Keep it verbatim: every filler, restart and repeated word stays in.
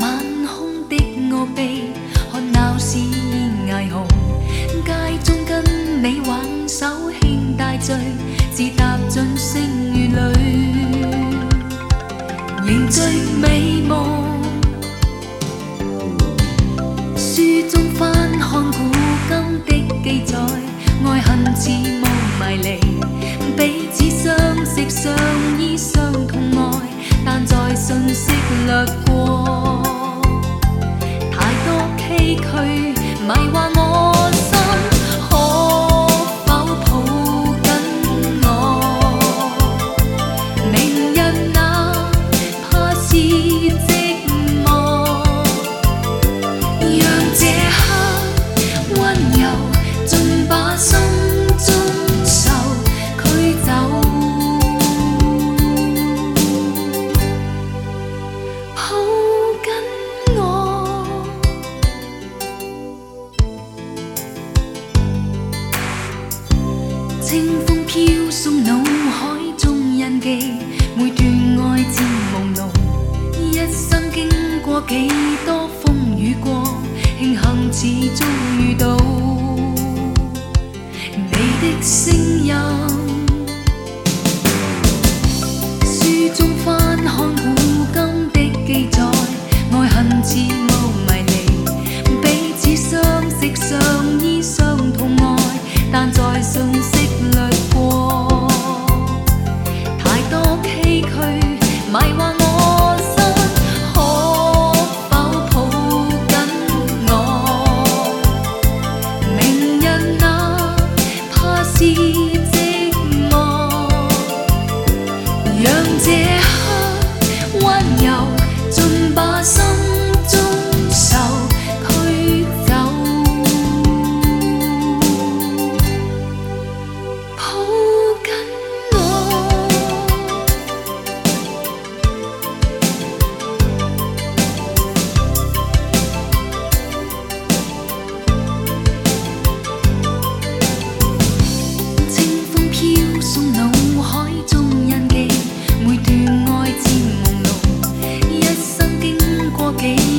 晚空的我臂，看鬧市霓虹，街中跟你挽手輕帶醉，自踏進星月裏，凝聚美夢。書中翻看古今的記載，愛恨似霧迷離，彼此相識相依相痛愛，但在瞬息掠過，太多崎嶇迷惑我心，可否抱緊我？明日哪怕是寂寞，讓這刻溫柔盡把心中愁驅走。抱緊我，清風飄送腦海中印記，每段愛漸朦朧，一生經過幾多風雨過，慶幸始終遇到你的聲音。書中翻看古今的記載，愛恨似霧迷離，彼此相識相依相痛愛，但在瞬息掠過，太多崎嶇迷惑我心，可否抱緊我？明日哪怕是寂寞，讓這刻溫柔盡把心中愁驅走。抱緊我，清風飄送腦海中印記，每段愛漸朦朧，一生經過幾